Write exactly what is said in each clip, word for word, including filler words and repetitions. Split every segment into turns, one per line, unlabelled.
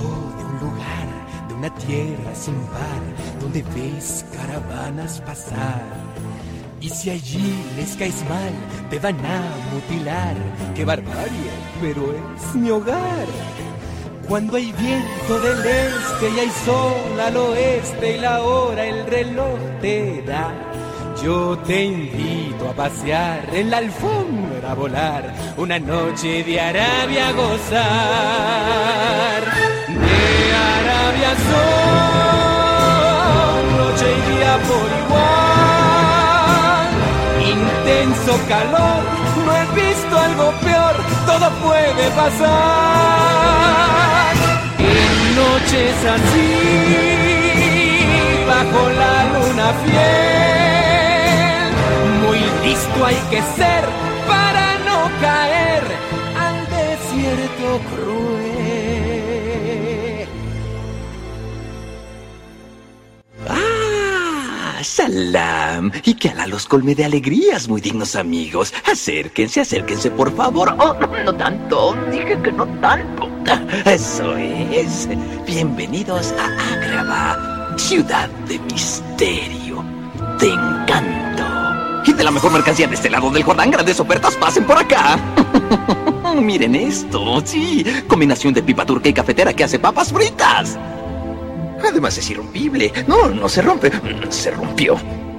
de un lugar, de una tierra sin par, donde ves caravanas pasar. Y si allí les caes mal, te van a mutilar. ¡Qué barbarie! Pero es mi hogar. Cuando hay viento del este y hay sol al oeste y la hora el reloj te da, yo te invito a pasear en la alfombra, a volar una noche de Arabia a gozar. De Arabia son noche y día por igual. Intenso calor, no he visto algo peor, todo puede pasar. En noches así, bajo la luna fiel, muy listo hay que ser para no caer al desierto cruel.
¡Ah! ¡Salam! Y que Alá los colme de alegrías, muy dignos amigos. Acérquense, acérquense, por favor. Oh, no, no tanto. Dije que no tanto. Eso es. Bienvenidos a Agrabah, ciudad de misterio, de encanto y de la mejor mercancía de este lado del Jordán. Grandes ofertas, pasen por acá. Miren esto, sí, combinación de pipa turca y cafetera que hace papas fritas. Además es irrompible. No, no se rompe, se rompió.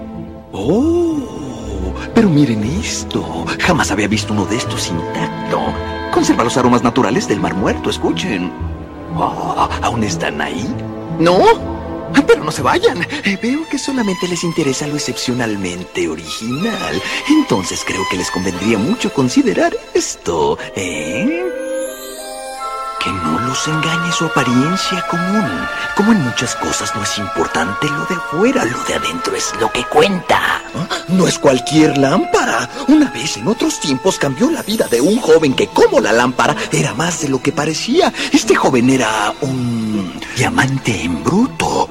Oh, pero miren esto. Jamás había visto uno de estos intacto. Conserva los aromas naturales del Mar Muerto, escuchen. Oh, ¿aún están ahí? ¿No? Pero no se vayan. Eh, veo que solamente les interesa lo excepcionalmente original. Entonces creo que les convendría mucho considerar esto, ¿eh? Que no los engañe su apariencia común. Como en muchas cosas no es importante lo de afuera, lo de adentro es lo que cuenta. No es cualquier lámpara. Una vez en otros tiempos cambió la vida de un joven que, como la lámpara, era más de lo que parecía. Este joven era un diamante en bruto.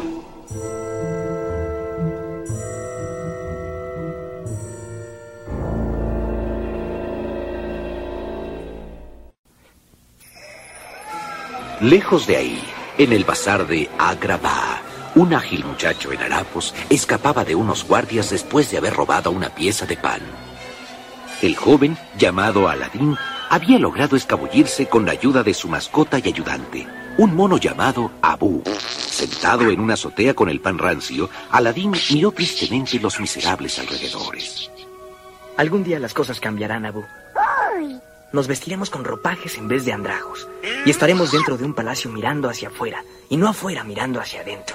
Lejos de ahí, en el bazar de Agrabah, un ágil muchacho en harapos escapaba de unos guardias después de haber robado una pieza de pan. El joven, llamado Aladín, había logrado escabullirse con la ayuda de su mascota y ayudante, un mono llamado Abu. Sentado en una azotea con el pan rancio, Aladín miró tristemente los miserables alrededores.
Algún día las cosas cambiarán, Abu. Nos vestiremos con ropajes en vez de andrajos. Y estaremos dentro de un palacio mirando hacia afuera, y no afuera mirando hacia adentro.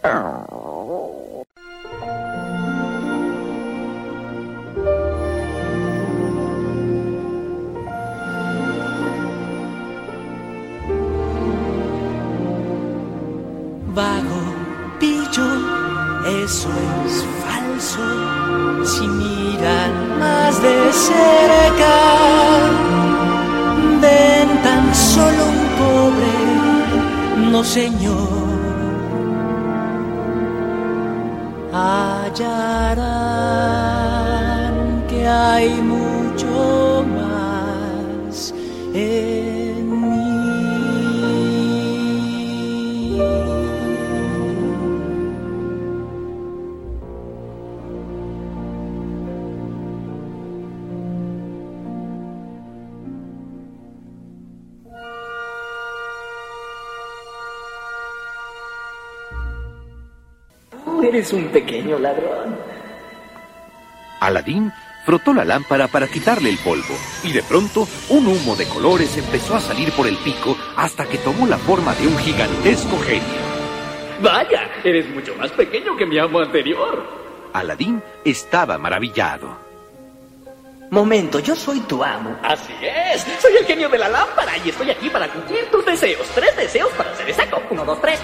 Vago, pillo, eso es falso. Si miran más de cerca, ven tan solo un pobre, no señor. Hallarán que hay mucho más en mí.
Eres un pequeño ladrón.
Aladín frotó la lámpara para quitarle el polvo, y de pronto un humo de colores empezó a salir por el pico hasta que tomó la forma de un gigantesco genio.
¡Vaya! Eres mucho más pequeño que mi amo anterior.
Aladín estaba maravillado.
Momento, yo soy tu amo.
Así es, soy el genio de la lámpara y estoy aquí para cumplir tus deseos. Tres deseos para ser exacto. Uno, dos, tres.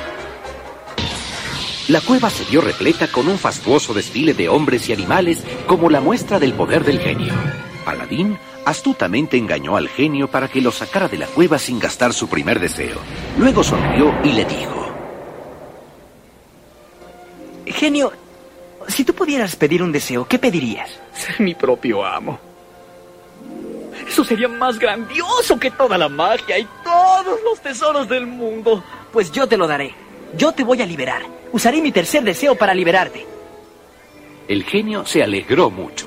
La cueva se vio repleta con un fastuoso desfile de hombres y animales como la muestra del poder del genio. Aladín astutamente engañó al genio para que lo sacara de la cueva sin gastar su primer deseo. Luego sonrió y le dijo:
Genio, si tú pudieras pedir un deseo, ¿qué pedirías?
Ser mi propio amo. Eso sería más grandioso que toda la magia y todos los tesoros del mundo.
Pues yo te lo daré. Yo te voy a liberar. Usaré mi tercer deseo para liberarte.
El genio se alegró mucho.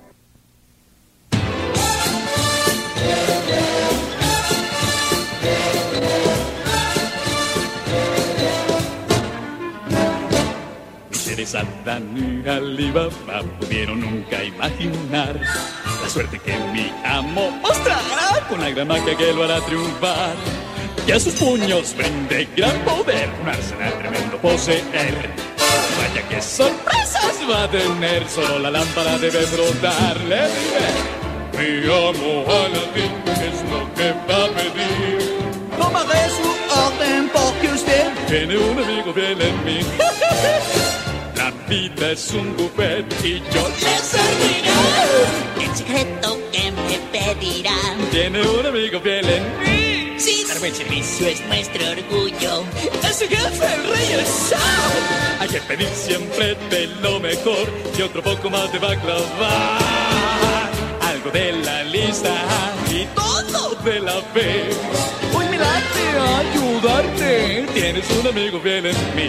Adán y Alibaba pudieron nunca imaginar la suerte que mi amo mostrará con la gran magia que lo hará triunfar. Y a sus puños brinde gran poder, un arsenal tremendo poseer. Vaya que sorpresas va a tener, solo la lámpara debe brotarle. Mi amo Aladín, ¿qué es lo que va a pedir?
Toma de su orden porque usted
tiene un amigo fiel en mí. La vida es un buffet y yo le serviré.
el secreto que me pedirán.
Tiene un amigo fiel en mí.
Sí, dar buen servicio es nuestro orgullo.
Es el jefe, el rey, el show. Hay que pedir siempre de lo mejor y otro poco más de baklava. Algo de la lista y todo de la fe. Hoy me late ayudarte. Tienes un amigo fiel en mí.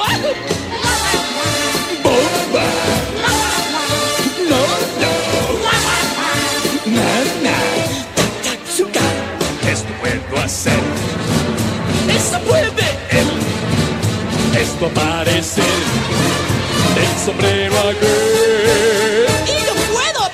¡Bomba! ¡No, no! ¡Na, na! ¡Tatsuka! Esto puedo hacer. ¡Eso puede él! Esto parece el sombrero aquel.
¡Y yo puedo!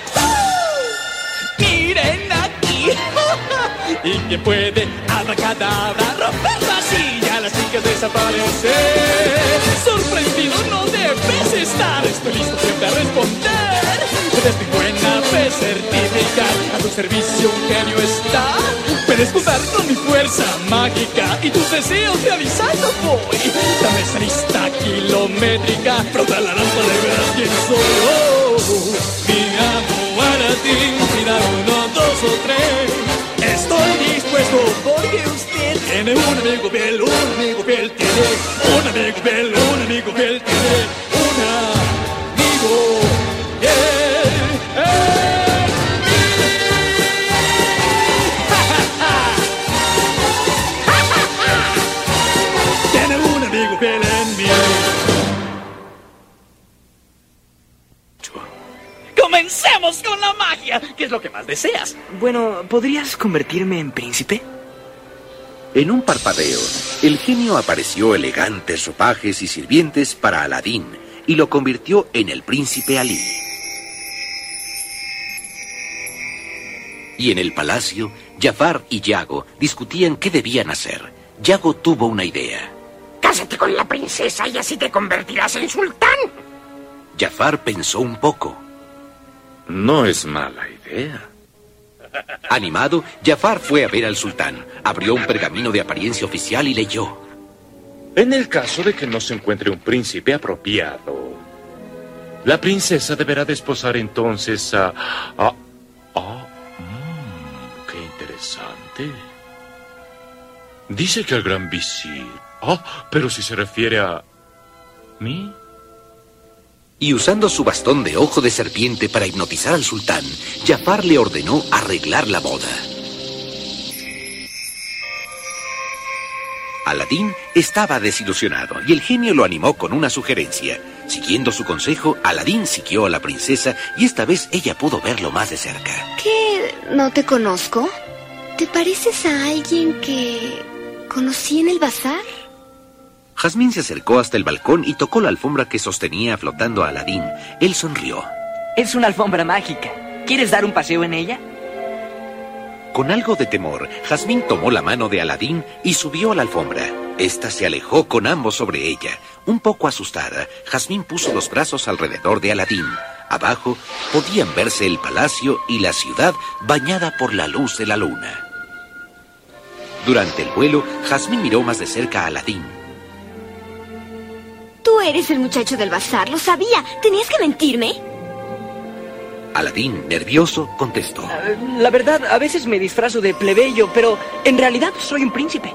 ¡Miren aquí! ¿Y quién puede abracadabra romper la silla? Las chicas desaparecen. Sorprendido no debes estar. Estoy listo siempre a responder. Puedes mi buena fe certificar. A tu servicio un genio está. Puedes contar con mi fuerza mágica y tus deseos realizando voy. Dame esa lista kilométrica. Frota la lámpara y verás quién soy. Oh, mi amo Aladín, mira uno, dos o tres. Estoy dispuesto porque usted tiene un amigo fiel, un amigo fiel tiene, un amigo fiel, un amigo fiel tiene, un amigo fiel en mí. Tiene un amigo fiel en mí. ¡Comencemos con la magia! ¿Qué es lo que más deseas?
Bueno, ¿podrías convertirme en príncipe?
En un parpadeo, el genio apareció elegantes ropajes y sirvientes para Aladín y lo convirtió en el príncipe Alí. Y en el palacio, Jafar y Yago discutían qué debían hacer. Yago tuvo una idea.
Cásate con la princesa y así te convertirás en sultán.
Jafar pensó un poco.
No es mala idea.
Animado, Jafar fue a ver al sultán. Abrió un pergamino de apariencia oficial y leyó.
En el caso de que no se encuentre un príncipe apropiado, la princesa deberá desposar entonces a... a... a mmm, ¡qué interesante! Dice que al gran visir... Ah, pero si se refiere a... ¿mí?
Y usando su bastón de ojo de serpiente para hipnotizar al sultán, Jafar le ordenó arreglar la boda. Aladín estaba desilusionado y el genio lo animó con una sugerencia. Siguiendo su consejo, Aladín siguió a la princesa y esta vez ella pudo verlo más de cerca.
¿Qué? ¿No te conozco? ¿Te pareces a alguien que conocí en el bazar?
Jazmín se acercó hasta el balcón y tocó la alfombra que sostenía flotando a Aladín. Él sonrió.
Es una alfombra mágica. ¿Quieres dar un paseo en ella?
Con algo de temor, Jazmín tomó la mano de Aladín y subió a la alfombra. Esta se alejó con ambos sobre ella. Un poco asustada, Jazmín puso los brazos alrededor de Aladín. Abajo podían verse el palacio y la ciudad bañada por la luz de la luna. Durante el vuelo, Jazmín miró más de cerca a Aladín.
Tú eres el muchacho del bazar, lo sabía. ¿Tenías que mentirme?
Aladín, nervioso, contestó.
Uh, la verdad, a veces me disfrazo de plebeyo, pero en realidad soy un príncipe.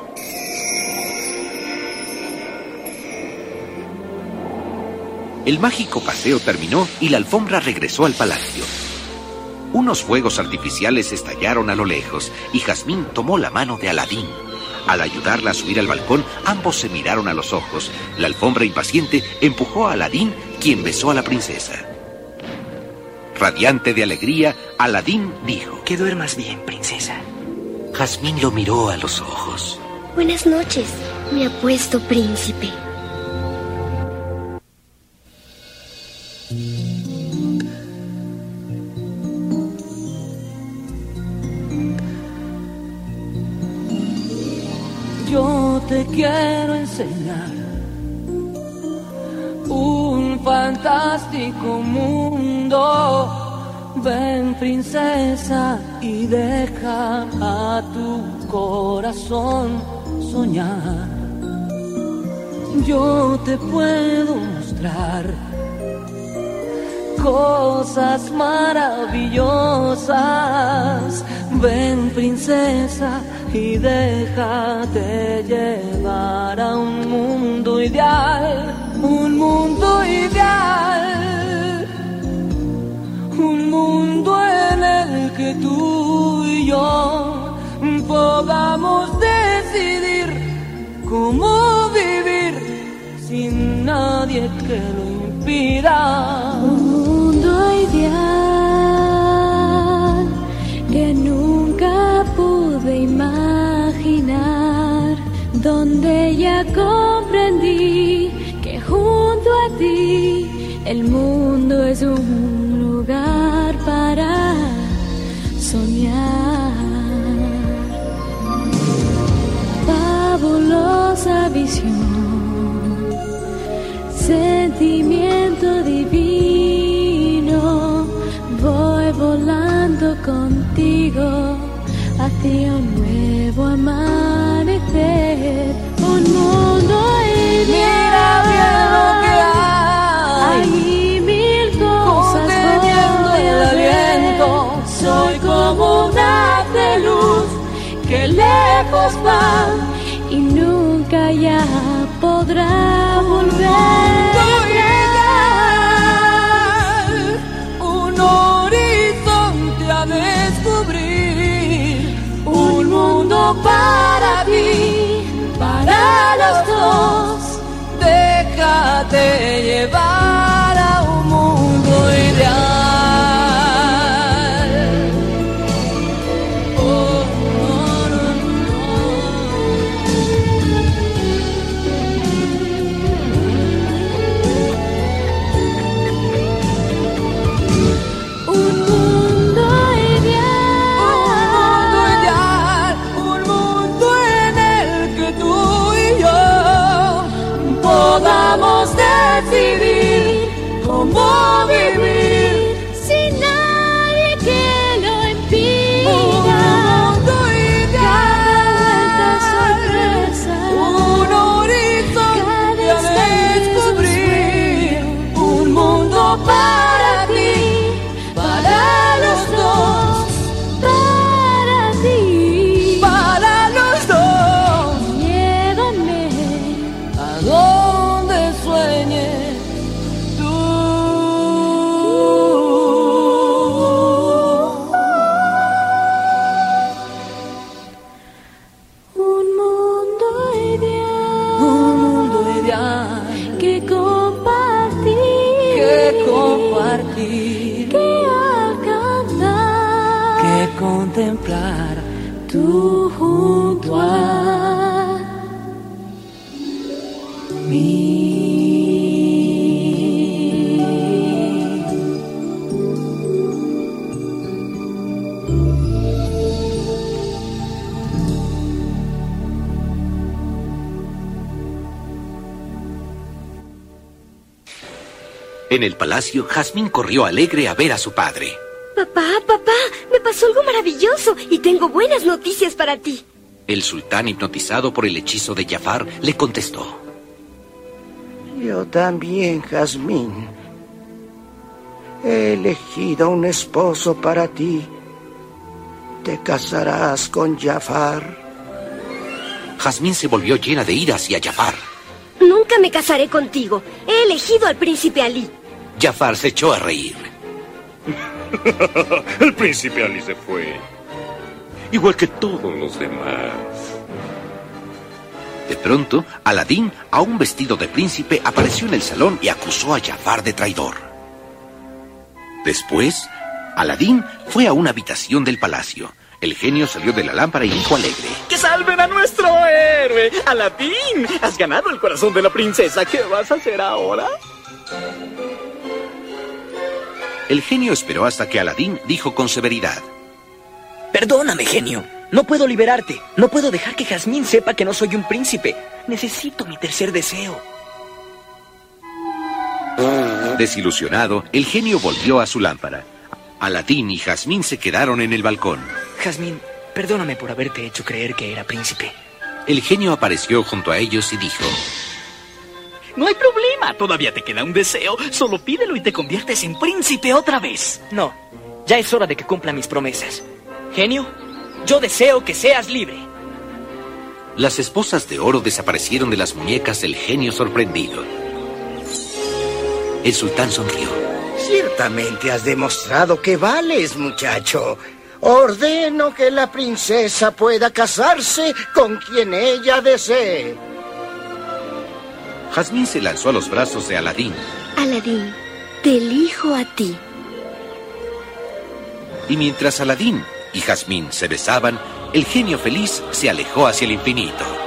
El mágico paseo terminó y la alfombra regresó al palacio. Unos fuegos artificiales estallaron a lo lejos y Jazmín tomó la mano de Aladín. Al ayudarla a subir al balcón, ambos se miraron a los ojos. La alfombra impaciente empujó a Aladín, quien besó a la princesa. Radiante de alegría, Aladín dijo:
Que duermas bien, princesa.
Jazmín lo miró a los ojos.
Buenas noches, mi apuesto príncipe.
Yo te quiero enseñar un fantástico mundo. Ven, princesa, y deja a tu corazón soñar. Yo te puedo mostrar cosas maravillosas. Ven, princesa, y déjate llevar a un mundo ideal, un mundo ideal, un mundo en el que tú y yo podamos decidir cómo vivir sin nadie que lo impida.
Un mundo ideal que nunca pude imaginar, donde ya comprendí que junto a ti el mundo es un lugar para soñar. Fabulosa visión, sentimiento divino, voy volando contigo hacia un nuevo amanecer, un mundo ideal.
Mira bien lo que hay,
hay mil cosas
conteniendo el aliento.
Soy como un haz de luz que lejos va y nunca ya podrá volver.
Un horizonte a descubrir,
un mundo para ti, para los dos.
Déjate llevar a un mundo ideal. Oh, no, no,
Un mundo ideal,
un mundo en el que tú y yo podamos decidir cómo vivir
sin nadie que lo impida.
Un mundo ideal, un horizonte a descubrir, un mundo para ti, para los dos,
para ti,
para los dos.
llévame
a donde sueñe tú.
un mundo ideal,
Un mundo ideal
que compartir,
que compartir,
que alcanzar,
que contemplar.
tú junto a
mí.
En el palacio, Jazmín corrió alegre a ver a su padre.
Papá, papá, me pasó algo maravilloso y tengo buenas noticias para ti.
El sultán, hipnotizado por el hechizo de Jafar, le contestó:
Yo también, Jazmín. He elegido un esposo para ti. Te casarás con Jafar.
Jazmín se volvió llena de ira hacia Jafar.
Nunca me casaré contigo. He elegido al príncipe Ali.
Jafar se echó a reír.
El príncipe Ali se fue, igual que todos los demás.
De pronto, Aladín, aún vestido de príncipe, apareció en el salón y acusó a Jafar de traidor. Después, Aladín fue a una habitación del palacio. El genio salió de la lámpara y dijo alegre:
¡Que salven a nuestro héroe! ¡Aladín! Has ganado el corazón de la princesa. ¿Qué vas a hacer ahora?
El genio esperó hasta que Aladín dijo con severidad:
Perdóname, genio. No puedo liberarte. No puedo dejar que Jazmín sepa que no soy un príncipe. Necesito mi tercer deseo.
Desilusionado, el genio volvió a su lámpara. Aladín y Jazmín se quedaron en el balcón.
Jazmín, perdóname por haberte hecho creer que era príncipe.
El genio apareció junto a ellos y dijo:
No hay problema, todavía te queda un deseo. Solo pídelo y te conviertes en príncipe otra vez.
No, ya es hora de que cumpla mis promesas. Genio, yo deseo que seas libre.
Las esposas de oro desaparecieron de las muñecas del genio sorprendido. El sultán sonrió.
Ciertamente has demostrado que vales, muchacho. Ordeno que la princesa pueda casarse con quien ella desee.
Jazmín se lanzó a los brazos de Aladín.
Aladín, te elijo a ti.
Y mientras Aladín y Jazmín se besaban, el genio feliz se alejó hacia el infinito.